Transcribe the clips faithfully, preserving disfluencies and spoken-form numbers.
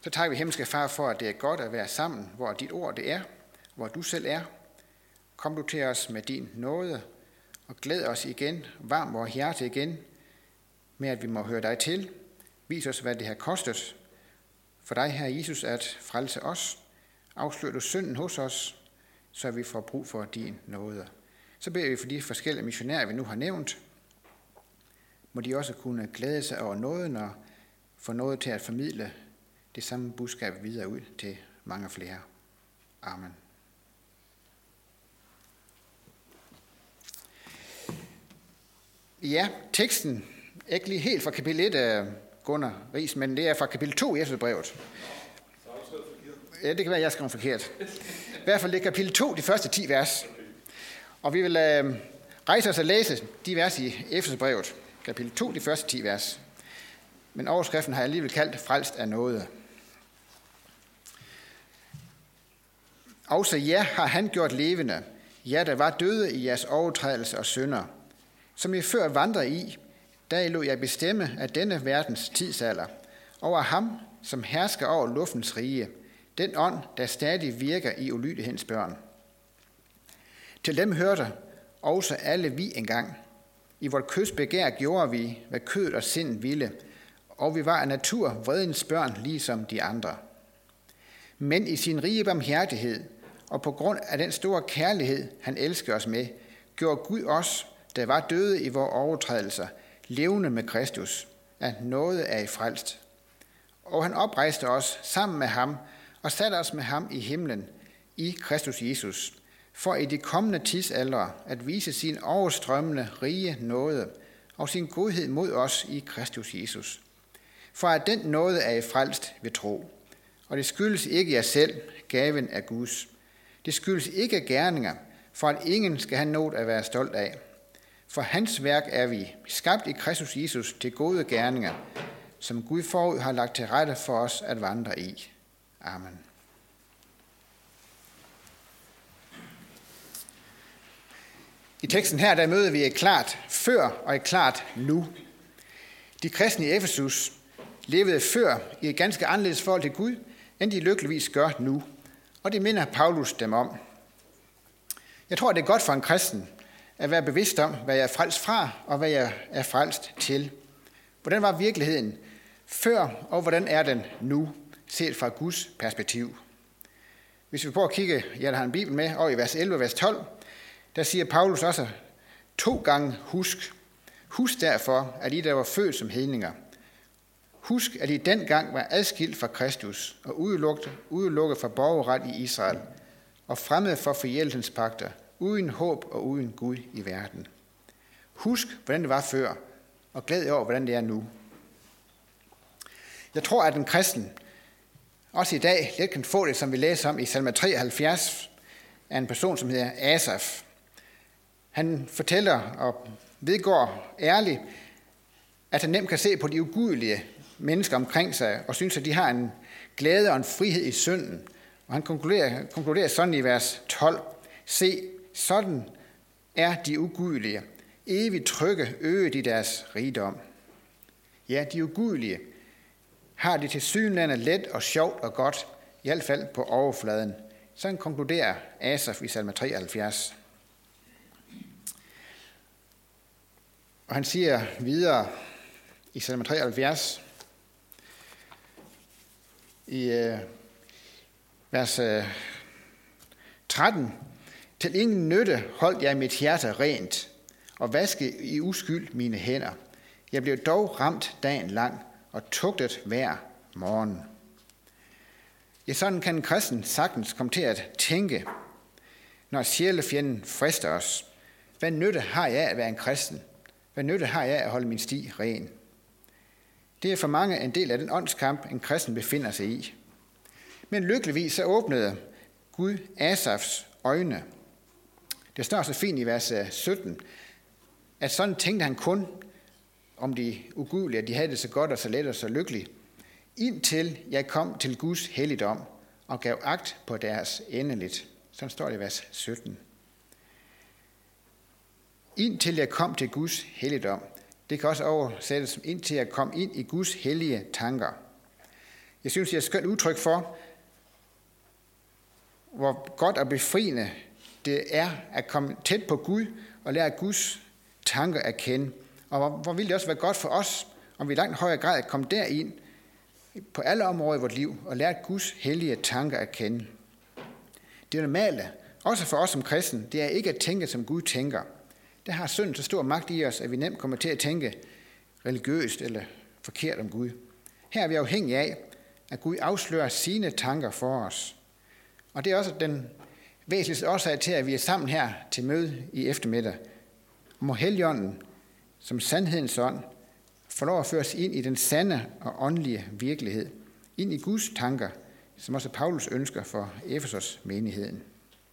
Så takker vi himmelske Far for, at det er godt at være sammen, hvor dit ord det er, hvor du selv er. Kom du til os med din nåde, og glæd os igen, varm vores hjerte igen, med at vi må høre dig til. Vis os, hvad det har kostet for dig, Herre Jesus, at frelse os. Afslør du synden hos os, så vi får brug for din nåde. Så beder vi for de forskellige missionærer, vi nu har nævnt. Må de også kunne glæde sig over nåden og få noget til at formidle det samme budskab videre ud til mange flere. Amen. Ja, teksten er ikke lige helt fra kapitel et af Gunnar Riis, men det er fra kapitel to i Efeserbrevet. Ja, det kan være, at jeg skrev forkert. I hvert fald det er kapitel to, de første ti vers. Og vi vil øh, rejse os og læse de vers i Efeserbrevet. Kapitel to, de første ti vers. Men overskriften har jeg alligevel kaldt frelst af nåde. Også jer har han gjort levende, jer der var døde i jeres overtrædelse og synder, som I før vandrede i, da I lod jer bestemme af denne verdens tidsalder, over ham, som hersker over luftens rige, den ånd, der stadig virker i ulydighedens børn. Til dem hørte også alle vi engang. I vort køds begær gjorde vi, hvad kødet og sind ville, og vi var af natur vredens børn, ligesom de andre. Men i sin rige barmhjertighed, og på grund af den store kærlighed, han elsker os med, gjorde Gud os, der var døde i vores overtrædelser, levende med Kristus, at noget er i frelst. Og han oprejste os sammen med ham, og satte os med ham i himlen, i Kristus Jesus, for i de kommende tidsaldre at vise sin overstrømmende rige nåde, og sin godhed mod os i Kristus Jesus. For at den nåde er i frelst ved tro. Og det skyldes ikke jer selv, gaven af Guds. Det skyldes ikke gerninger, for at ingen skal have noget at være stolt af. For hans værk er vi, skabt i Kristus Jesus til gode gerninger, som Gud forud har lagt til rette for os at vandre i. Amen. I teksten her, der møder vi et klart før og et klart nu. De kristne i Efesus levede før i et ganske anderledes forhold til Gud, end de lykkeligvis gør nu. Og det minder Paulus dem om. Jeg tror, det er godt for en kristen at være bevidst om, hvad jeg er frelst fra, og hvad jeg er frelst til. Hvordan var virkeligheden før, og hvordan er den nu, set fra Guds perspektiv? Hvis vi prøver at kigge, jeg har en bibel med, og i vers elleve og vers tolv, der siger Paulus også to gange husk. Husk derfor, at I der var født som hedninger. Husk, at I dengang var adskilt fra Kristus og udelukket, udelukket fra borgerret i Israel og fremmed for forjæltens pagter, uden håb og uden Gud i verden. Husk, hvordan det var før, og glæd jer over, hvordan det er nu. Jeg tror, at en kristen også i dag let kan få det, som vi læser om i salme treoghalvfjerds, af en person, som hedder Asaf. Han fortæller og vedgår ærligt, at han nemt kan se på de ugudelige mennesker omkring sig, og synes, at de har en glæde og en frihed i synden. Og han konkluderer, konkluderer sådan i vers tolv. Se, sådan er de ugudelige. Evigt trygge øge de deres rigdom. Ja, de ugudelige har det tilsyneladende let og sjovt og godt, i hvert fald på overfladen. Sådan konkluderer Asaf i salme treoghalvfjerds. Og han siger videre i salme treoghalvfjerds, i øh, vers øh, tretten. Til ingen nytte holdt jeg mit hjerte rent, og vaskede i uskyld mine hænder. Jeg blev dog ramt dagen lang, og tugtet hver morgen. Ja, sådan kan en kristen sagtens komme til at tænke, når sjælefjenden frister os. Hvad nytte har jeg af at være en kristen? Hvad nytte har jeg af at holde min sti ren? Det er for mange en del af den åndskamp, en kristen befinder sig i. Men lykkeligvis så åbnede Gud Asafs øjne. Det står så fint i vers sytten, at sådan tænkte han kun om de ugudelige, at de havde det så godt og så let og så lykkeligt, indtil jeg kom til Guds helligdom og gav agt på deres endeligt. Sådan står det i vers sytten. Indtil jeg kom til Guds helligdom. Det kan også oversættes som indtil jeg kom ind i Guds hellige tanker. Jeg synes, det er et skønt udtryk for, hvor godt og befriende det er at komme tæt på Gud og lære Guds tanker at kende. Og hvor, hvor vil det også være godt for os, om vi i langt højere grad kommer derind på alle områder i vores liv og lære Guds hellige tanker at kende. Det normale, også for os som kristne, det er ikke at tænke, som Gud tænker. Det har synden så stor magt i os, at vi nemt kommer til at tænke religiøst eller forkert om Gud. Her er vi afhængige af, at Gud afslører sine tanker for os. Og det er også den væsentligste årsag til, at vi er sammen her til møde i eftermiddag. Må Helligånden, som sandhedens ånd, få lov at føre os ind i den sande og åndelige virkelighed, ind i Guds tanker, som også Paulus ønsker for Efesos menigheden.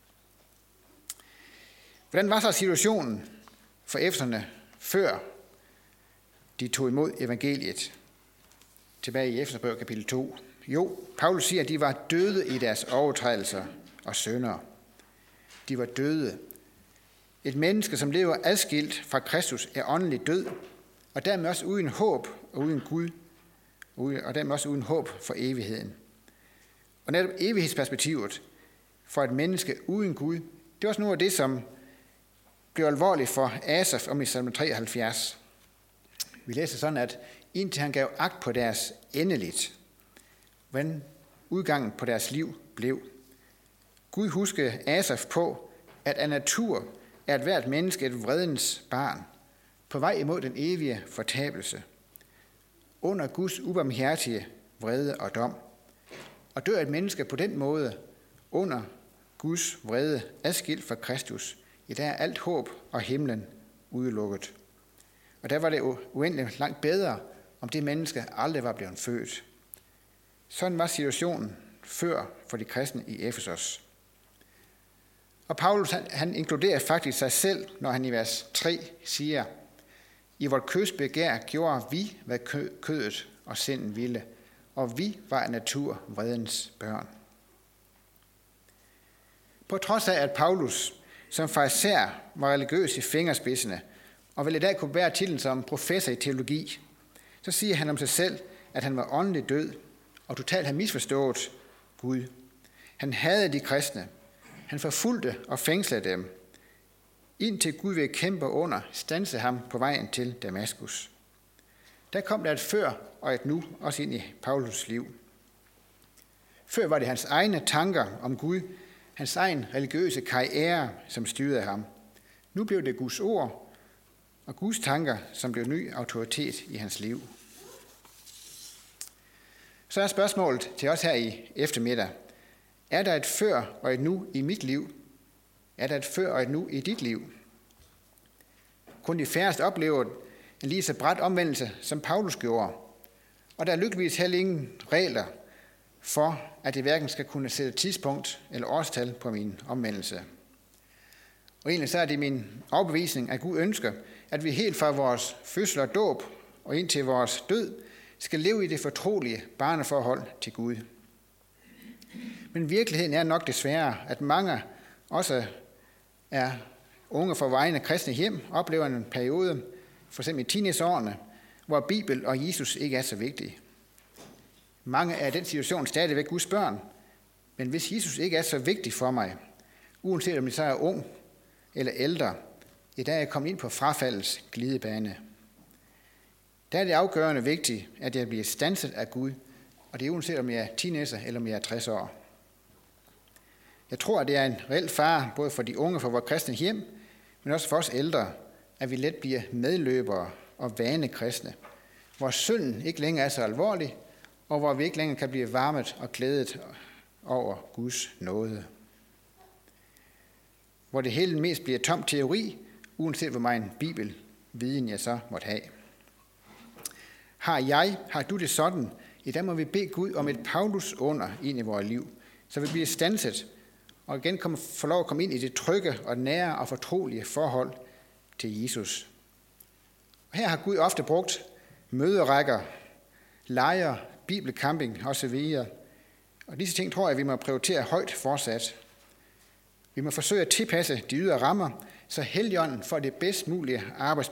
Hvordan var så situationen for efeserne, før de tog imod evangeliet? Tilbage i Efeserbrevet kapitel to. Jo, Paulus siger, at de var døde i deres overtrædelser og synder. De var døde. Et menneske, som lever adskilt fra Kristus, er åndelig død, og dermed også uden håb og uden Gud, og dermed også uden håb for evigheden. Og netop evighedsperspektivet for et menneske uden Gud, det er også noget af det, som blev alvorligt for Asaf om i salme treoghalvfjerds. Vi læser sådan, at indtil han gav agt på deres endeligt, hvordan udgangen på deres liv blev. Gud huskede Asaf på, at af natur er et hvert menneske et vredens barn, på vej imod den evige fortabelse, under Guds ubarmhjertige vrede og dom. Og dør et menneske på den måde under Guds vrede adskilt fra Kristus, i der er alt håb og himlen udelukket. Og der var det uendeligt langt bedre, om det menneske aldrig var blevet født. Sådan var situationen før for de kristne i Efesos. Og Paulus han, han inkluderer faktisk sig selv, når han i vers tre siger, i vort køds begær gjorde vi, hvad kødet og sinden ville, og vi var af natur vredens børn. På trods af, at Paulus som farisæer var religiøs i fingerspidserne, og vel i dag kunne bære titlen som professor i teologi, så siger han om sig selv, at han var åndelig død, og totalt har misforstået Gud. Han hadede de kristne. Han forfulgte og fængslede dem, indtil Gud ved kæmpe under standse ham på vejen til Damaskus. Der kom der et før og et nu, også ind i Paulus liv. Før var det hans egne tanker om Gud, hans egen religiøse karriere, som styrede ham. Nu blev det Guds ord og Guds tanker, som blev ny autoritet i hans liv. Så er spørgsmålet til os her i eftermiddag. Er der et før og et nu i mit liv? Er der et før og et nu i dit liv? Kun de færreste oplever en lige så brat omvendelse, som Paulus gjorde. Og der er lykkeligvis heller ingen regler for, at det hverken skal kunne sætte tidspunkt eller årstal på min omvendelse. Og egentlig så er det min overbevisning, at Gud ønsker, at vi helt fra vores fødsel og dåb og indtil vores død skal leve i det fortrolige barneforhold til Gud. Men virkeligheden er nok desværre, at mange også er unge fra vegne kristne hjem, oplever en periode, for eksempel i teenageårene, hvor Bibel og Jesus ikke er så vigtige. Mange er i den situation stadigvæk Guds børn, men hvis Jesus ikke er så vigtig for mig, uanset om jeg så er ung eller ældre, i dag er jeg kommet ind på frafaldets glidebane. Der er det afgørende vigtigt, at jeg bliver standset af Gud, og det er uanset om jeg er teenager eller om jeg er tres år. Jeg tror, at det er en reel fare, både for de unge fra vores kristne hjem, men også for os ældre, at vi let bliver medløbere og vanekristne, hvor synden ikke længere er så alvorlig, og hvor vi ikke længere kan blive varmet og glædet over Guds nåde. Hvor det hele mest bliver tom teori, uanset hvor meget bibelviden jeg så måtte have. Har jeg, har du det sådan, i dag må vi bede Gud om et Paulus under ind i vores liv, så vi bliver standset, og igen kommer, får lov at komme ind i det trygge og nære og fortrolige forhold til Jesus. Og her har Gud ofte brugt møderækker, lejre, bibelcamping osv. Og disse ting tror jeg, vi må prioritere højt fortsat. Vi må forsøge at tilpasse de ydre rammer, så Helligånden får det bedst mulige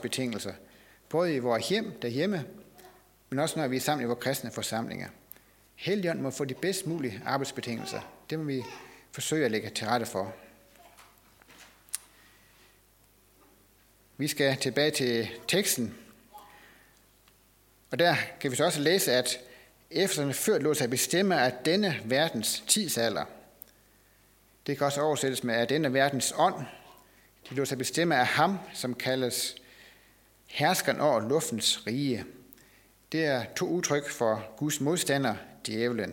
arbejdsbetingelser, både i vores hjem derhjemme, men også når vi er sammen i vores kristne forsamlinger. Helligånden må få de bedst mulige arbejdsbetingelser. Det må vi forsøge at lægge til rette for. Vi skal tilbage til teksten. Og der kan vi så også læse, at efterfølgende før lod sig bestemme af denne verdens tidsalder. Det kan også oversættes med af denne verdens ånd. De lod sig bestemme af ham, som kaldes herskeren over luftens rige. Det er to udtryk for Guds modstander, djævlen.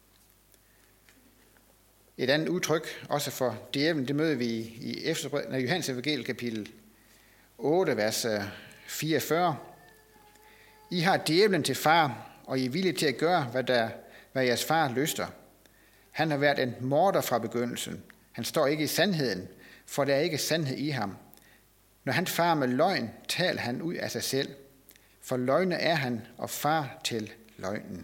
Et andet udtryk, også for djævlen, det møder vi i Johannes evangeliet kapitel otte, vers fireogfyrre. I har djævlen til far, og I er villige til at gøre, hvad, der, hvad jeres far lyster. Han har været en morder fra begyndelsen. Han står ikke i sandheden, for der er ikke sandhed i ham. Når han farer med løgn, taler han ud af sig selv. For løgne er han og far til løgnen.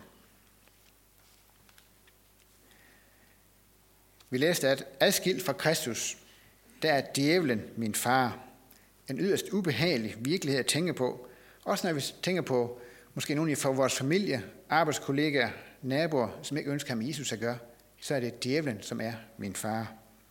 Vi læste, at adskilt fra Kristus, der er djævlen min far. En yderst ubehagelig virkelighed at tænke på. Også når vi tænker på måske nogle fra vores familie, arbejdskollegaer, naboer, som ikke ønsker ham Jesus at gøre, så er det djævlen, som er min far.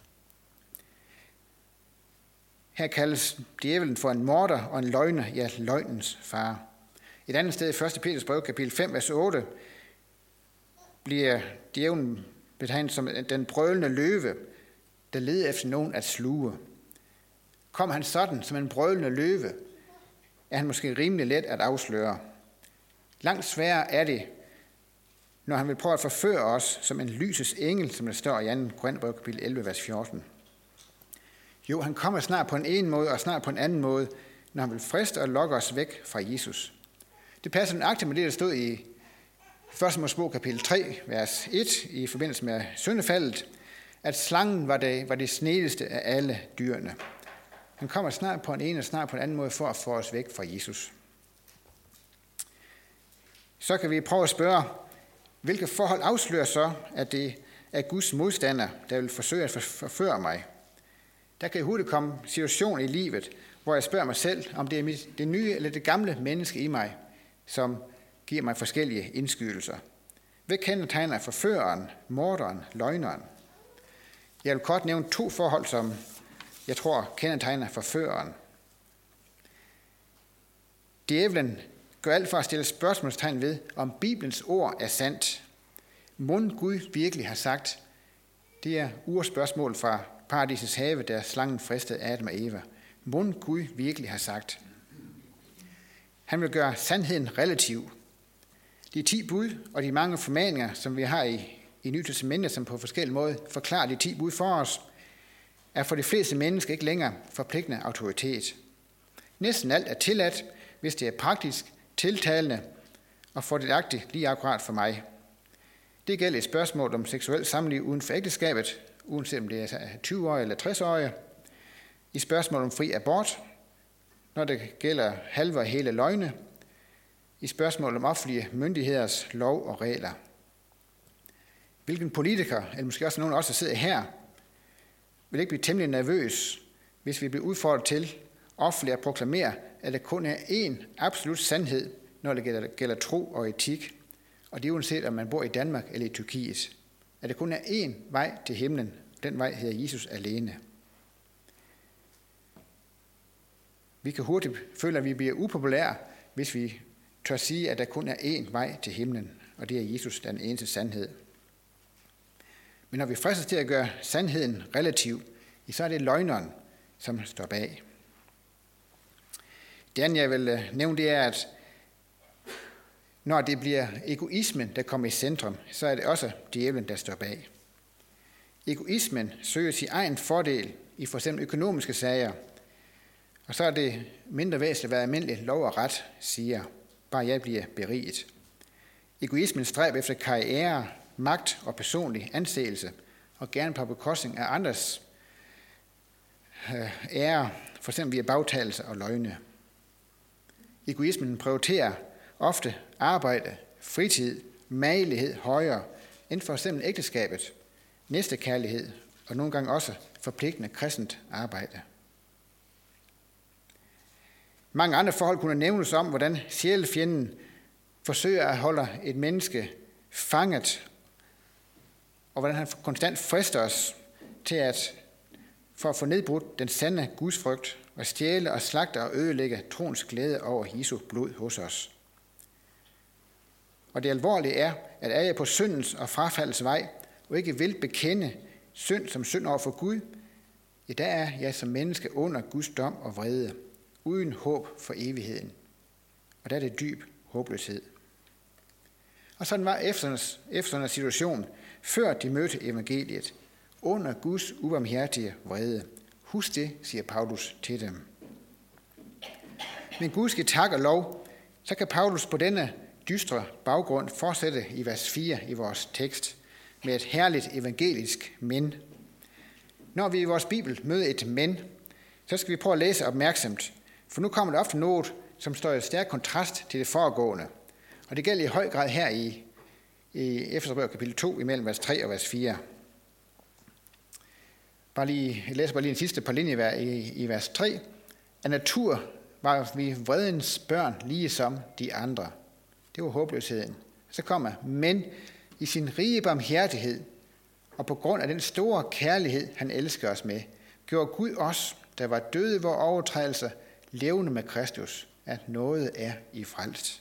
Her kaldes djævlen for en morder og en løgner, ja, løgnens far. Et andet sted i første Peters brev, kapitel fem, vers otte, bliver djævlen betegnet som den brølende løve, der leder efter nogen at sluge. Kom han sådan som en brølende løve, er han måske rimelig let at afsløre. Langt sværere er det, når han vil prøve at forføre os som en lysets engel, som der står i anden Korintherbrev, kapitel elleve, vers fjorten. Jo, han kommer snart på en ene måde og snart på en anden måde, når han vil friste og lokke os væk fra Jesus. Det passer nøjagtigt med det, der stod i første Mosebog, kapitel tre, vers et, i forbindelse med syndefaldet, at slangen var det, var det snedigste af alle dyrene. Han kommer snart på en ene og snart på en anden måde for at få os væk fra Jesus. Så kan vi prøve at spørge, hvilke forhold afslører så, at det er Guds modstander, der vil forsøge at forføre mig? Der kan hurtigt komme situationer i livet, hvor jeg spørger mig selv, om det er det nye eller det gamle menneske i mig, som giver mig forskellige indskydelser. Hvad kendetegner forføreren, morderen, løgneren? Jeg vil kort nævne to forhold, som jeg tror kendetegner forføreren. Djævlen gør alt for at stille spørgsmålstegn ved, om Bibelens ord er sandt. Mon Gud virkelig har sagt, det er urspørgsmål fra paradisets have, der slangen fristede Adam og Eva. Mon Gud virkelig har sagt. Han vil gøre sandheden relativ. De ti bud og de mange formaninger, som vi har i, i Nye Testamentet, som på forskellige måder forklarer de ti bud for os, er for de fleste mennesker ikke længere forpligtende autoritet. Næsten alt er tilladt, hvis det er praktisk, tiltalende og fordelagtigt lige akkurat for mig. Det gælder et spørgsmål om seksuelt samliv uden for ægteskabet, uanset om det er tyve-årige eller tres-årige. I spørgsmål om fri abort, når det gælder halve og hele løgne. I spørgsmål om offentlige myndigheders lov og regler. Hvilken politiker, eller måske også nogen af os, der sidder her, vil ikke blive temmelig nervøs, hvis vi bliver udfordret til offentligt at proklamere, at der kun er én absolut sandhed, når det gælder, gælder tro og etik. Og det er uanset, om man bor i Danmark eller i Tyrkiet. At der kun er én vej til himlen. Den vej hedder Jesus alene. Vi kan hurtigt føle, at vi bliver upopulære, hvis vi tør sige, at der kun er én vej til himlen, og det er Jesus, den eneste sandhed. Men når vi fristes til at gøre sandheden relativ, så er det løgneren, som står bag. Det andet, jeg vil nævne, det er, at når det bliver egoismen, der kommer i centrum, så er det også djævlen, der står bag. Egoismen søger sin egen fordel i for eksempel økonomiske sager, og så er det mindre væsentligt, hvad almindelig lov og ret siger, bare jeg bliver beriget. Egoismen stræber efter karriere, magt og personlig anseelse, og gerne på bekostning af andres ære, for eksempel via bagtalelse og løgne. Egoismen prioriterer ofte arbejde, fritid, magelighed højere end for eksempel ægteskabet, næstekærlighed og nogle gange også forpligtende kristent arbejde. Mange andre forhold kunne nævnes om, hvordan sjælefjenden forsøger at holde et menneske fanget, og hvordan han konstant frister os til at, for at få nedbrudt den sande gudsfrygt, og stjæle og slagte og ødelægge troens glæde over Jesu blod hos os. Og det alvorlige er, at er jeg på syndens og frafaldets vej, og ikke vil bekende synd som synd over for Gud, i dag er jeg som menneske under Guds dom og vrede, uden håb for evigheden. Og der er det dyb håbløshed. Og sådan var efternes situation, før de mødte evangeliet, under Guds ubarmhjertige vrede. Husk det, siger Paulus til dem. Men Gud skal tak og lov, så kan Paulus på denne dystre baggrund fortsætte i vers fire i vores tekst med et herligt evangelisk men. Når vi i vores bibel møder et men, så skal vi prøve at læse opmærksomt, for nu kommer der ofte noget, som står i stærk kontrast til det foregående. Og det gælder i høj grad her i, i Efeserbrevet kapitel to, imellem vers tre og vers fire. Bare lige, jeg læser bare lige en sidste par linjer i, i vers tre. Af natur var vi vredens børn, lige som de andre. Det var håbløsheden. Så kommer, men i sin rige barmhjertighed, og på grund af den store kærlighed, han elsker os med, gjorde Gud os, der var døde vor overtrædelser, levende med Kristus, at noget er i frelst.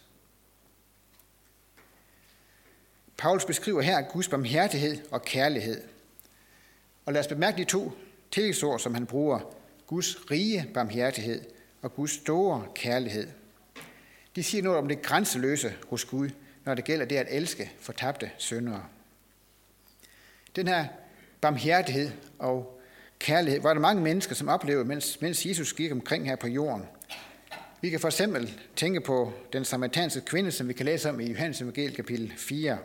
Paulus beskriver her Guds barmhjertighed og kærlighed. Og lad os bemærke de to tillægsord, som han bruger. Guds rige barmhjertighed og Guds store kærlighed. De siger noget om det grænseløse hos Gud, når det gælder det at elske fortabte syndere. Den her barmhjertighed og kærlighed var der mange mennesker, som oplevede, mens, mens Jesus gik omkring her på jorden. Vi kan for eksempel tænke på den samaritanske kvinde, som vi kan læse om i Johannes evangeliet kapitel fire.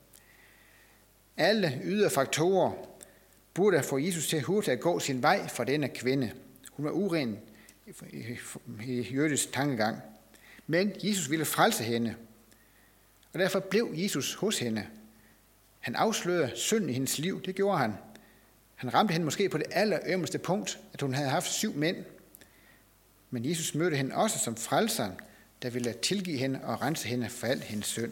Alle ydre faktorer burde få Jesus til hurtigt at gå sin vej fra denne kvinde. Hun var uren i jødisk tankegang. Men Jesus ville frelse hende, og derfor blev Jesus hos hende. Han afslørede synd i hendes liv, det gjorde han. Han ramte hende måske på det allerømmeste punkt, at hun havde haft syv mænd. Men Jesus mødte hende også som frelseren, der ville tilgive hende og rense hende for al hendes synd.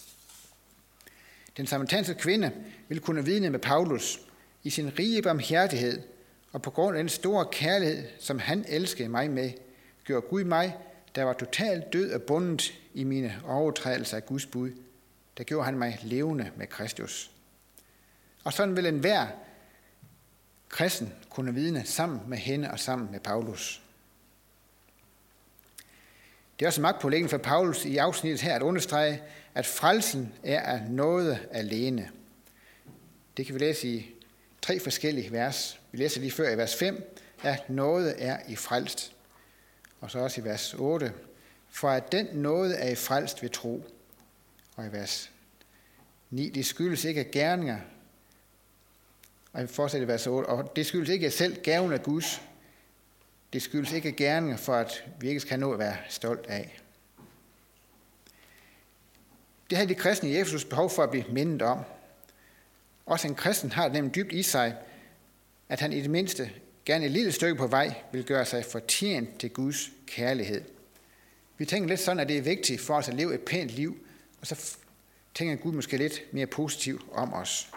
Den samaritanske kvinde ville kunne vidne med Paulus i sin rige barmhjertighed, og på grund af den store kærlighed, som han elskede mig med, gjorde Gud mig, der var totalt død og bundet i mine overtrædelser af Guds bud. Der gjorde han mig levende med Kristus. Og sådan vil enhver kristen kunne vidne sammen med hende og sammen med Paulus. Det er også magtpåliggende for Paulus i afsnittet her at understrege, at frelsen er af nåde alene. Det kan vi læse i tre forskellige vers. Vi læser lige før i vers fem, at nåde er i frelst. Og så også i vers otte, for at den nåde er i frelst ved tro. Og i vers ni, det skyldes ikke af gerninger. Og vi fortsætter i vers otte, og det skyldes ikke af selv gaven af Guds. Det skyldes ikke af gerninger, for at vi ikke skal nå at være stolt af. Det havde de kristne i Efesus behov for at blive mindet om. Også en kristen har det nemlig dybt i sig, at han i det mindste gerne et lille stykke på vej vil gøre sig fortjent til Guds kærlighed. Vi tænker lidt sådan, at det er vigtigt for os at leve et pænt liv, og så tænker Gud måske lidt mere positivt om os.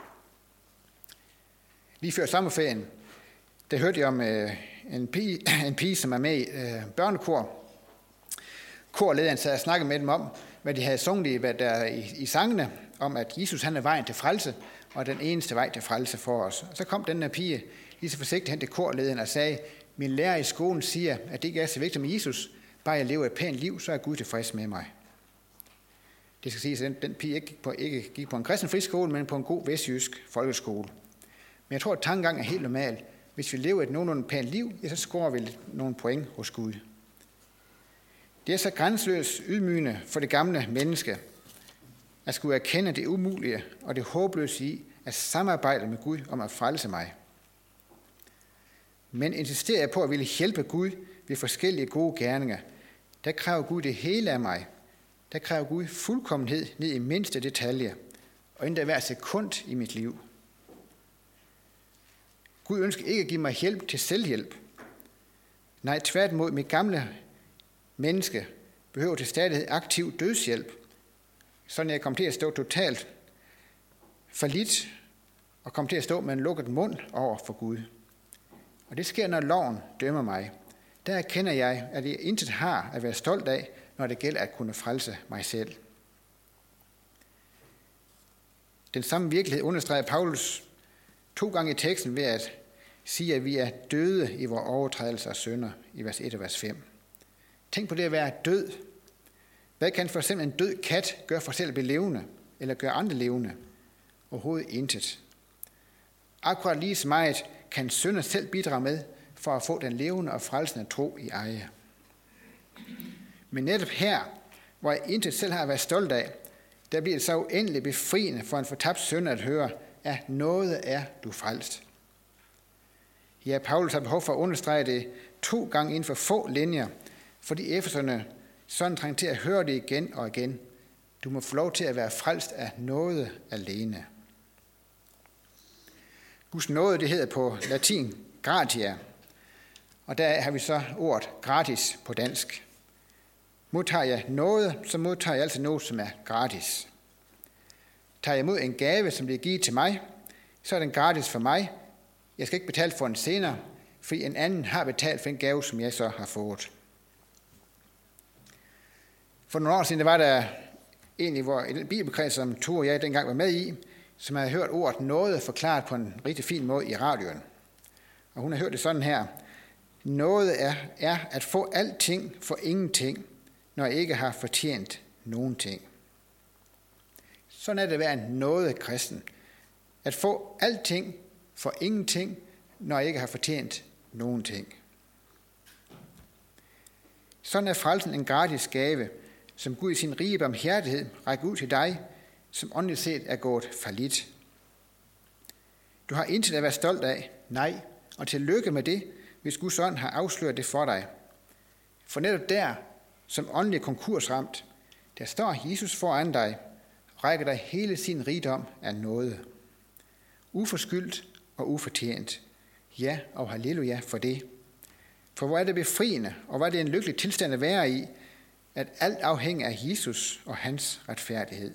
Lige før sommerferien, der hørte jeg om øh, en, pige, en pige, som er med i øh, børnekor. Korlederen sad og snakkede med dem om, hvad de havde sunget i, hvad der, i, i sangene, om at Jesus han er vejen til frelse, og den eneste vej til frelse for os. Og så kom den her pige lige så forsigtigt hen til korlederen og sagde, min lærer i skolen siger, at det ikke er så vigtigt med Jesus, bare jeg lever et pænt liv, så er Gud tilfreds med mig. Det skal siges, at den, den pige ikke gik, på, ikke gik på en kristen friskole, men på en god vestjysk folkeskole. Men jeg tror, at tankegang er helt normal. Hvis vi lever et nogenlunde pænt liv, ja, så scorer vi nogle point hos Gud. Det er så grænseløst ydmygende for det gamle menneske, at skulle erkende det umulige og det håbløse i at samarbejde med Gud om at frelse mig. Men insisterer jeg på at ville hjælpe Gud ved forskellige gode gerninger, der kræver Gud det hele af mig. Der kræver Gud fuldkommenhed ned i mindste detalje, og endda hver sekund i mit liv. Gud ønsker ikke at give mig hjælp til selvhjælp. Nej, tværtimod, mit gamle menneske behøver til stadighed aktiv dødshjælp, sådan jeg kommer til at stå totalt forlidt og komme til at stå med en lukket mund over for Gud. Og det sker, når loven dømmer mig. Der erkender jeg, at jeg intet har at være stolt af, når det gælder at kunne frelse mig selv. Den samme virkelighed understreger Paulus to gange i teksten ved at sige, at vi er døde i vores overtrædelser og synder i vers et og vers fem. Tænk på det at være død. Hvad kan for eksempel en død kat gøre for selv at blive levende, eller gøre andre levende? Overhovedet intet. Akkurat lige så meget kan synder selv bidrage med for at få den levende og frelsende tro i eje. Men netop her, hvor jeg intet selv har at være stolt af, der bliver det så uendeligt befriende for en fortabt synder at høre, at noget er du frelst. Ja, Paulus har behov for at understrege det to gange inden for få linjer, fordi efeserne sådan trænger til at høre det igen og igen. Du må få lov til at være frelst af noget alene. Guds nåde, det hedder på latin gratia, og der har vi så ordet gratis på dansk. Modtager jeg noget, så modtager jeg altså noget, som er gratis. Tager jeg imod en gave, som bliver givet til mig, så er den gratis for mig. Jeg skal ikke betale for den senere, fordi en anden har betalt for en gave, som jeg så har fået. For nogle år siden der var der en i, hvor, i den bibelkreds, som Tore og jeg dengang var med i, som havde hørt ordet noget forklaret på en rigtig fin måde i radioen. Og hun har hørt det sådan her. Noget er, er at få alting for ingenting, når jeg ikke har fortjent nogen ting. Sådan er det at være en noget kristen. At få alting for ingenting, når jeg ikke har fortjent nogen ting. Sådan er frelsen en gratis gave, som Gud i sin rige barmhjertighed rækker ud til dig, som åndeligt set er gået fallit. Du har intet at være stolt af, nej, og tillykke med det, hvis Guds ånd har afsløret det for dig. For netop der, som åndelig konkursramt, der står Jesus foran dig, og rækker dig hele sin rigdom af nåde. Uforskyldt og ufortjent. Ja, og halleluja for det. For hvor er det befriende, og hvor er det en lykkelig tilstand at være i, at alt afhænger af Jesus og hans retfærdighed.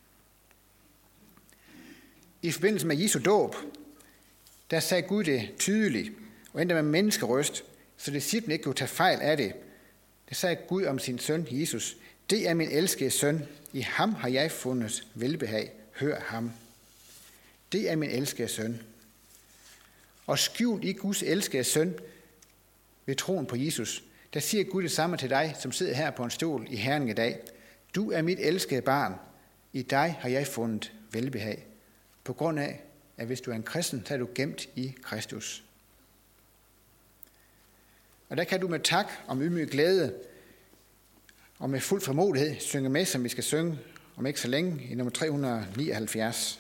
I forbindelse med Jesu dåb, der sagde Gud det tydeligt, og endda med menneskerøst, så disciplene ikke kunne tage fejl af det. Der sagde Gud om sin søn Jesus, det er min elskede søn, i ham har jeg fundet velbehag, hør ham. Det er min elskede søn. Og skjult i Guds elskede søn ved troen på Jesus, der siger Gud det samme til dig, som sidder her på en stol i Herning i dag. Du er mit elskede barn, i dig har jeg fundet velbehag. På grund af, at hvis du er en kristen, så er du gemt i Kristus. Og der kan du med tak og ydmyg glæde og med fuld formodighed synge med, som vi skal synge om ikke så længe i nummer tre hundrede nioghalvfjerds.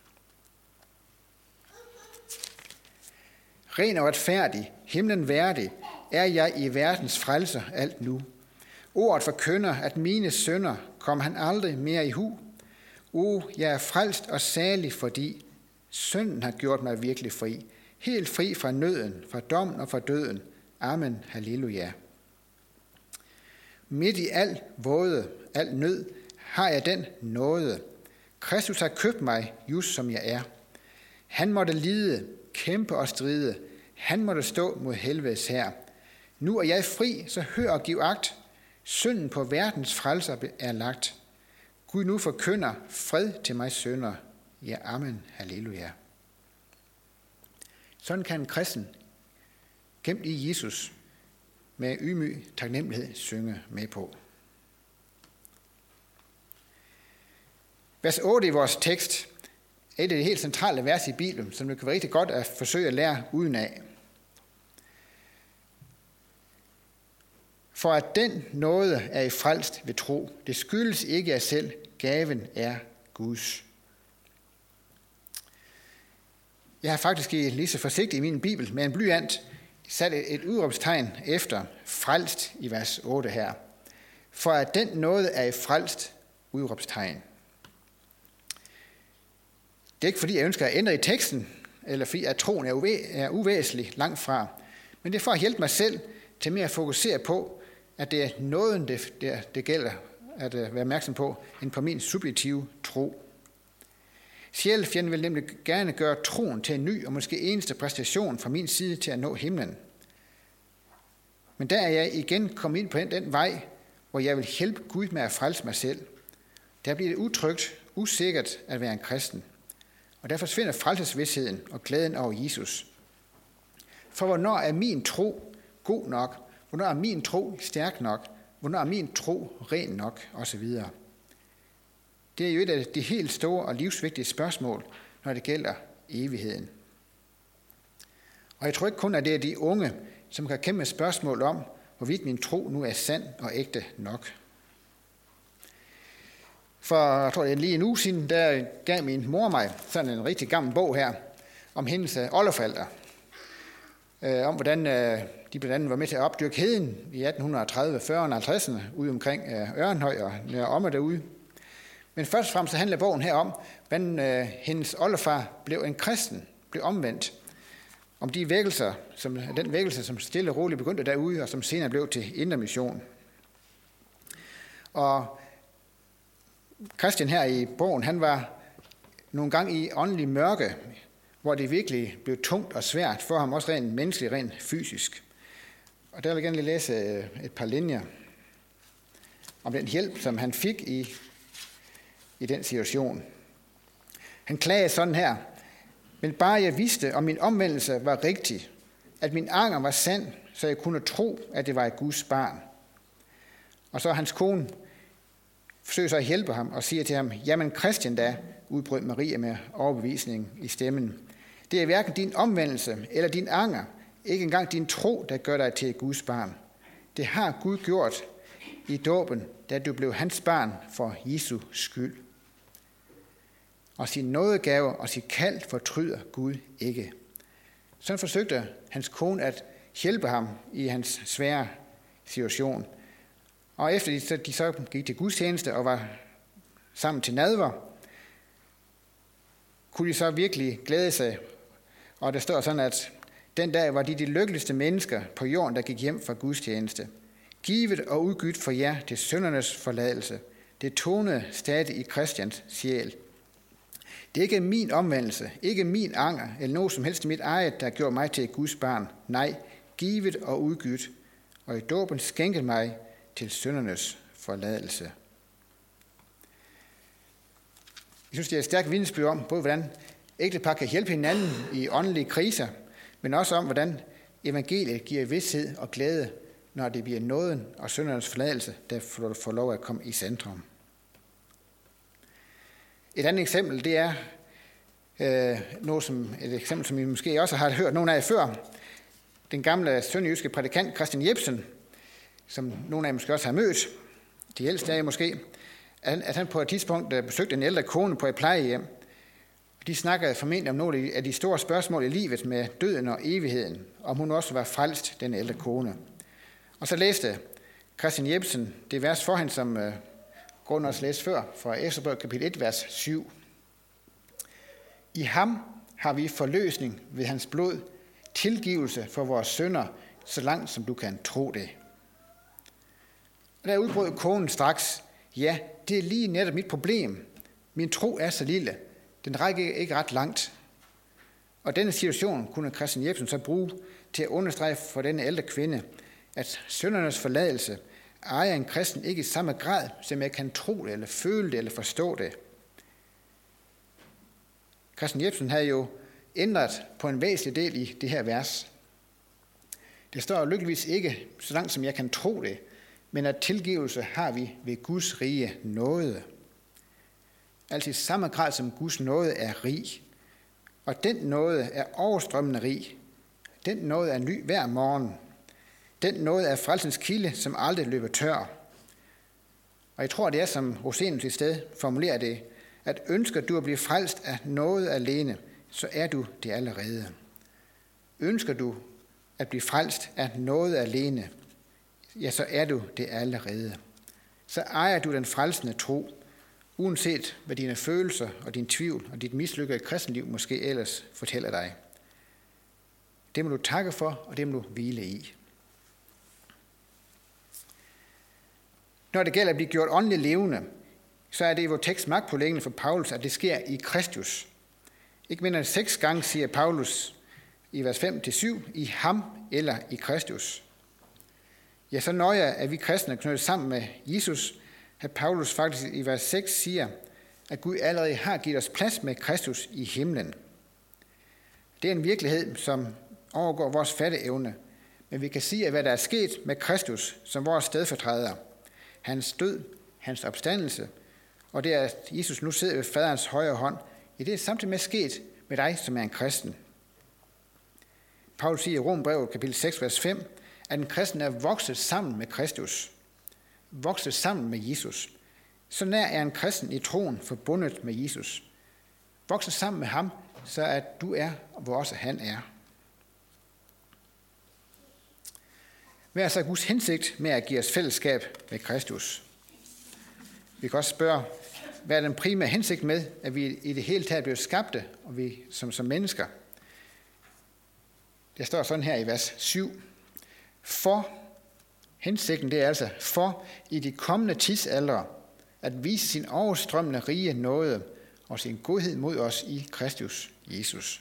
Ren og retfærdig, himlen værdig, er jeg i verdens frelser alt nu. Ordet forkynder, at mine synder kom han aldrig mere i hu. O, jeg er frelst og salig, fordi synden har gjort mig virkelig fri. Helt fri fra nøden, fra dommen og fra døden. Amen, halleluja. Midt i al våde, al nød, har jeg den nåde. Kristus har købt mig, just som jeg er. Han måtte lide, kæmpe og stride. Han måtte stå mod helvedes hær. Nu er jeg fri, så hør og giv agt. Synden på verdens frelser er lagt. Gud nu forkynder fred til mig synder. Ja, amen, halleluja. Sådan kan en kristen, gemt i Jesus, med ydmyg taknemmelighed synge med på. Vers otte i vores tekst er et af de helt centrale vers i Bibelen, som det kan være rigtig godt at forsøge at lære udenad. For at den nåde er i frelst ved tro, det skyldes ikke af selv, gaven er Guds. Jeg har faktisk lige så forsigtigt i min bibel med en blyant sat et udråbstegn efter frelst i vers otte her. For at den nåde er i frelst, udråbstegn. Det er ikke fordi jeg ønsker at ændre i teksten, eller fordi at troen er, uvæ- er uvæsentlig langt fra, men det er for at hjælpe mig selv til mere at fokusere på, at det er nåden, det, det, det gælder at være opmærksom på, end på min subjektive tro. Sjælefjenden vil nemlig gerne gøre troen til en ny og måske eneste præstation fra min side til at nå himlen. Men der er jeg igen kommet ind på den, den vej, hvor jeg vil hjælpe Gud med at frelse mig selv. Der bliver det utrygt, usikkert at være en kristen. Og der forsvinder frelsesvidsheden og glæden over Jesus. For hvornår er min tro god nok? Hvornår er min tro stærk nok? Hvornår er min tro ren nok? Og så videre. Det er jo et af de helt store og livsvigtige spørgsmål, når det gælder evigheden. Og jeg tror ikke kun, at det er de unge, som kan kæmpe med spørgsmål om, hvorvidt min tro nu er sand og ægte nok. For jeg tror, det er lige en uge siden, der gav min mor mig sådan en rigtig gammel bog her, om hendes oldeforældre. Øh, om hvordan øh, de blandt andet var med til at opdyrke heden i atten tredive, fyrrerne og halvtredserne ude omkring øh, Ørnhøj og Nørre Omme derude. Men først og fremmest så handler bogen her om, hvordan øh, hendes oldefar blev en kristen, blev omvendt. Om de vækkelser, som, den vækkelse, som stille og roligt begyndte derude, og som senere blev til Indre Mission. Og Christian her i bogen, han var nogle gange i åndelig mørke, hvor det virkelig blev tungt og svært for ham, også rent menneskeligt, rent fysisk. Og der vil jeg gerne lige læse et par linjer om den hjælp, som han fik i, i den situation. Han klagede sådan her: men bare jeg vidste, om min omvendelse var rigtig, at min anger var sand, så jeg kunne tro, at det var et Guds barn. Og så hans kone forsøger så at hjælpe ham og siger til ham: jamen Christian da, udbrød Maria med overbevisning i stemmen. Det er hverken din omvendelse eller din anger, ikke engang din tro, der gør dig til et Guds barn. Det har Gud gjort i dåben, da du blev hans barn for Jesu skyld. Og sin nådegave og sit kald fortryder Gud ikke. Sådan forsøgte hans kone at hjælpe ham i hans svære situation. Og efter de så, de så gik til gudstjeneste og var sammen til nadver, kunne de så virkelig glæde sig. Og der står sådan, at den dag var de de lykkeligste mennesker på jorden, der gik hjem fra gudstjeneste. Givet og udgydt for jer til syndernes forladelse. Det tonede stadig i Christians sjæl. Det er ikke min omvendelse, ikke min anger, eller noget som helst i mit eget, der gjorde mig til et Guds barn. Nej, givet og udgydt, og i dåben skænket mig til syndernes forladelse. Jeg synes, det er et stærkt vidnesbyrd om, både hvordan ægtepar kan hjælpe hinanden i åndelige kriser, men også om, hvordan evangeliet giver vished og glæde, når det bliver nåden og syndernes forladelse, der får lov at komme i centrum. Et andet eksempel, det er øh, noget som, et eksempel, som I måske også har hørt nogle af jer før. Den gamle sønderjyske prædikant Christian Jebsen, som nogle af jer måske også har mødt, de ældste af jer måske, at, at han på et tidspunkt besøgte en ældre kone på et plejehjem. De snakkede formentlig om nogle af de store spørgsmål i livet med døden og evigheden, om hun også var frelst, den ældre kone. Og så læste Christian Jebsen det vers for hende, som uh, Gunnar også læste før, fra Efeserbrevet kapitel et, vers syv. I ham har vi forløsning ved hans blod, tilgivelse for vores synder, så langt som du kan tro det. Og der udbrød konen straks: ja, det er lige netop mit problem. Min tro er så lille. Den rækker ikke ret langt. Og denne situation kunne Christian Jebsen så bruge til at understrege for denne ældre kvinde, at syndernes forladelse ejer en kristen ikke i samme grad, som jeg kan tro det, eller føle det, eller forstå det. Christian Jebsen havde jo ændret på en væsentlig del i det her vers. Det står lykkeligvis ikke, så langt som jeg kan tro det, men at tilgivelse har vi ved Guds rige nåde. Altså i samme grad som Guds nåde er rig. Og den nåde er overstrømmende rig. Den nåde er ny hver morgen. Den nåde er frelsens kilde, som aldrig løber tør. Og jeg tror, det er, som Rosenius i sted formulerer det, at ønsker du at blive frelst af nåde alene, så er du det allerede. Ønsker du at blive frelst af nåde alene, ja, så er du det allerede. Så ejer du den frelsende tro, uanset hvad dine følelser og din tvivl og dit mislykkede kristenliv måske ellers fortæller dig. Det må du takke for, og det må du hvile i. Når det gælder at blive gjort åndeligt levende, så er det i vores tekst magtpåliggende for Paulus, at det sker i Kristus. Ikke mindre end seks gange siger Paulus i vers fem til syv, i ham eller i Kristus. Ja, så nøje er vi kristne knyttet sammen med Jesus, at Paulus faktisk i vers seks siger, at Gud allerede har givet os plads med Kristus i himlen. Det er en virkelighed, som overgår vores fatteevne, men vi kan sige, at hvad der er sket med Kristus som vores stedfortræder, hans død, hans opstandelse, og det er, at Jesus nu sidder ved faderens højre hånd, ja, det er samtidig med sket med dig, som er en kristen. Paulus siger i Romerbrevet kapitel seks, vers fem, at en kristen er vokset sammen med Kristus. Vokset sammen med Jesus. Så nær er en kristen i troen forbundet med Jesus. Vokset sammen med ham, så at du er, hvor også han er. Hvad er så Guds hensigt med at give os fællesskab med Kristus? Vi kan også spørge, hvad er den primære hensigt med, at vi i det hele taget bliver skabte, og vi som, som mennesker? Der står sådan her i vers syv. For, hensigten det er altså, for i de kommende tidsaldre at vise sin overstrømmende rige nåde og sin godhed mod os i Kristus Jesus.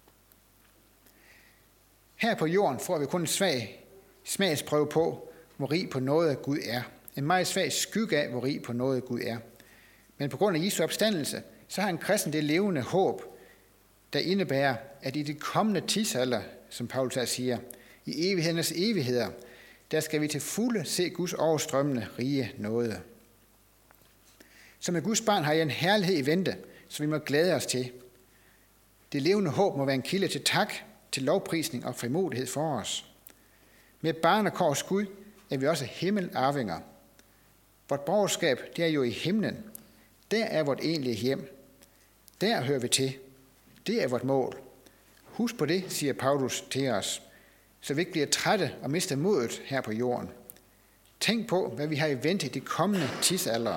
Her på jorden får vi kun en svag smagsprøve på, hvor rig på noget Gud er. En meget svag skygge af, hvor rig på noget Gud er. Men på grund af Jesu opstandelse, så har en kristen det levende håb, der indebærer, at i de kommende tidsalder, som Paulus her siger, i evighedernes evigheder, der skal vi til fulde se Guds overstrømmende rige nåde. Som et Guds barn har jeg en herlighed i vente, som vi må glæde os til. Det levende håb må være en kilde til tak, til lovprisning og frimodighed for os. Med barn og kors Gud er vi også himmelarvinger. Vort borgerskab, det er jo i himlen. Der er vort egentlige hjem. Der hører vi til. Det er vort mål. Husk på det, siger Paulus til os, så vi ikke bliver trætte og mister modet her på jorden. Tænk på, hvad vi har i vente i de kommende tidsalder,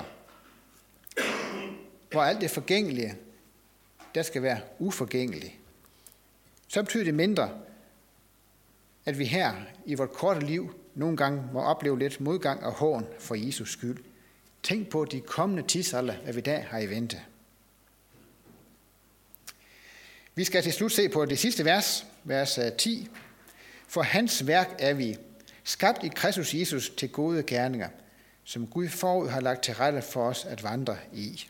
hvor alt det forgængelige, der skal være uforgængeligt. Så betyder det mindre, at vi her i vort korte liv nogle gange må opleve lidt modgang og hån for Jesus skyld. Tænk på de kommende tidsalder, hvad vi der har i vente. Vi skal til slut se på det sidste vers, vers ti. For hans værk er vi, skabt i Kristus Jesus til gode gerninger, som Gud forud har lagt til rette for os at vandre i.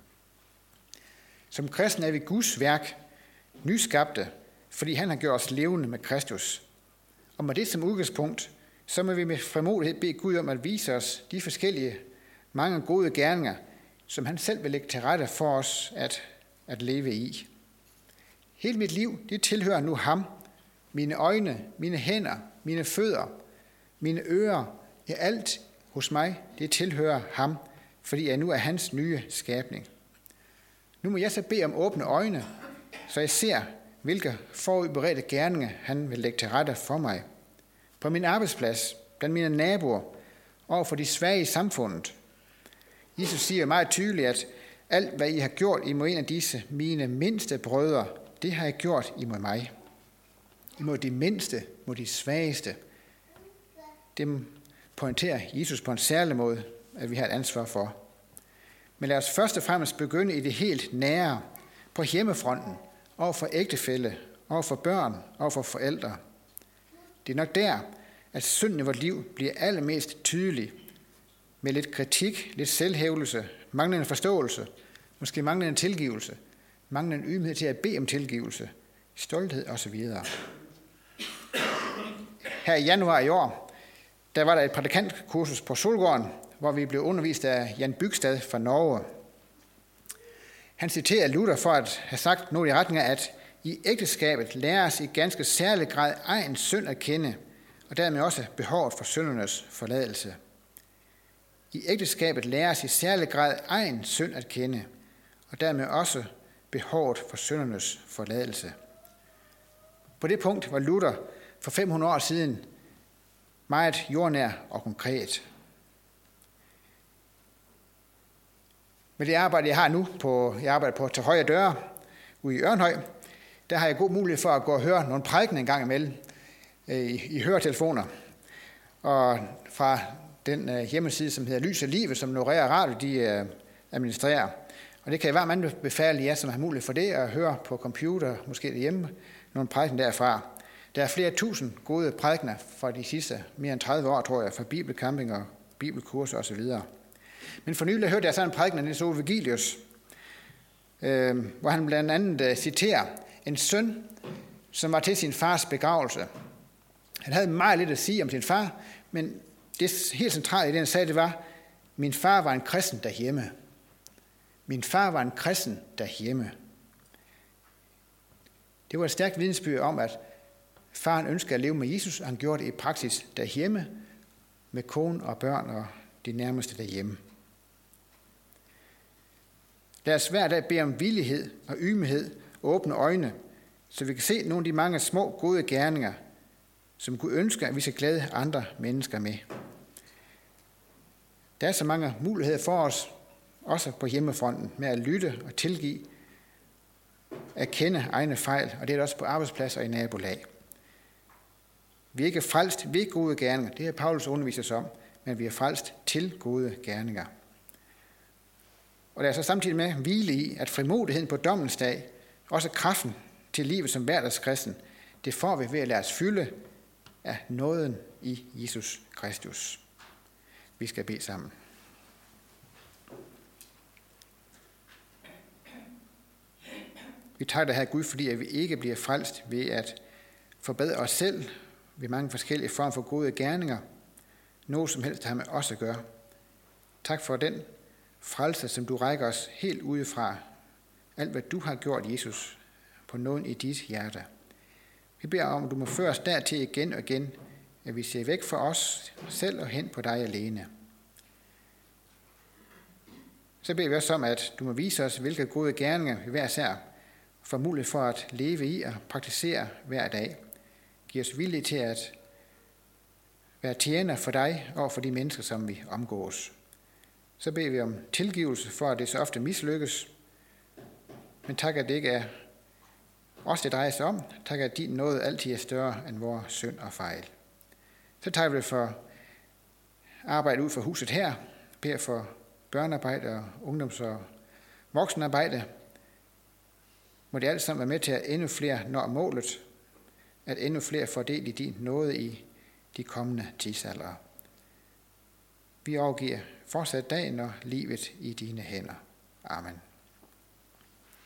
Som kristne er vi Guds værk, nyskabte, fordi han har gjort os levende med Kristus. Og med det som udgangspunkt, så må vi med frimodighed bede Gud om at vise os de forskellige mange gode gerninger, som han selv vil lægge til rette for os at, at leve i. Hele mit liv, det tilhører nu ham. Mine øjne, mine hænder, mine fødder, mine ører, ja alt hos mig, det tilhører ham, fordi jeg nu er hans nye skabning. Nu må jeg så bede om åbne øjne, så jeg ser, hvilke forudberedte gerninger han vil lægge til rette for mig. På min arbejdsplads, blandt mine naboer, og for de svage i samfundet. Jesus siger meget tydeligt, at alt, hvad I har gjort imod en af disse mine mindste brødre, det har jeg gjort imod mig. Imod de mindste, mod de svageste. Dem pointerer Jesus på en særlig måde, at vi har et ansvar for. Men lad os først og fremmest begynde i det helt nære, på hjemmefronten, over for ægtefælle, over for børn, over for forældre. Det er nok der, at synden i vores liv bliver allermest tydelig, med lidt kritik, lidt selvhævdelse, manglende forståelse, måske manglende tilgivelse, manglende ydmyghed til at bede om tilgivelse, stolthed osv. Her i januar i år, der var der et prædikantkursus på Solgården, hvor vi blev undervist af Jan Bygstad fra Norge. Han citerer Luther for at have sagt noget i retning af, at i ægteskabet læres i ganske særlig grad egen synd at kende, og dermed også behovet for syndernes forladelse. I ægteskabet læres i særlig grad egen synd at kende, og dermed også behovet for syndernes forladelse. På det punkt var Luther for fem hundrede år siden meget jordnær og konkret. Med det arbejde, jeg har nu, på, jeg arbejder på til højre døre ude i Ørnhøj, der har jeg god mulighed for at gå og høre nogle prædikener en gang imellem i, i høretelefoner. Og fra den uh, hjemmeside, som hedder Lys og Livet, som Norea Radio, de uh, administrere. Og det kan være man befale jer, som har mulighed for det, at høre på computer, måske derhjemme, nogle prædiken derfra. Der er flere tusind gode prædikener fra de sidste mere end tredive år, tror jeg, fra bibelcamping og bibelkurser osv. Men for nylig hørte jeg sådan en prædiken af Niels Ove Vigilius, øh, hvor han blandt andet citerer en søn, som var til sin fars begravelse. Han havde meget lidt at sige om sin far, men det helt centrale i det, han sagde, det var, min far var en kristen derhjemme. Min far var en kristen derhjemme. Det var et stærkt vidnesbyrd om, at faren ønskede at leve med Jesus, og han gjorde det i praksis derhjemme, med kone og børn og de nærmeste derhjemme. Lad os hver dag bede om villighed og ydmyghed og åbne øjne, så vi kan se nogle af de mange små gode gerninger, som Gud ønsker, at vi skal glæde andre mennesker med. Der er så mange muligheder for os, også på hjemmefronten, med at lytte og tilgive, at kende egne fejl, og det er også på arbejdspladser og i nabolag. Vi er ikke frelst ved gode gerninger, det er Paulus underviser om, men vi er frelst til gode gerninger. Og der er så samtidig med hvile i, at frimodigheden på dommens dag, også kraften til livet som hverdagskristen, det får vi ved at lade os fylde af nåden i Jesus Kristus. Vi skal bede sammen. Vi takker dig her, Gud, fordi at vi ikke bliver frelst ved at forbedre os selv ved mange forskellige former for gode gerninger. Noget som helst har med os at gøre. Tak for den frelse, som du rækker os helt udefra. Alt, hvad du har gjort, Jesus, på nåden i dit hjerte. Vi beder om, at du må føre os dertil igen og igen, at vi ser væk fra os selv og hen på dig alene. Så beder vi også om, at du må vise os, hvilke gode gerninger vi hver sær får mulighed for at leve i og praktisere hver dag. Giv os vilje til at være tjener for dig og for de mennesker, som vi omgås. Så beder vi om tilgivelse for, at det så ofte mislykkes. Men tak, at det ikke er os, det drejer sig om. Tak, at din nåde altid er større end vores synd og fejl. Så takker vi for arbejde ud for huset her. Beder for børnearbejde og ungdoms- og voksenarbejde. Må det alt sammen være med til, at endnu flere når målet. At endnu flere får del i din nåde i de kommende tidsaldre. Vi overgiver fortsat dagen og livet i dine hænder. Amen.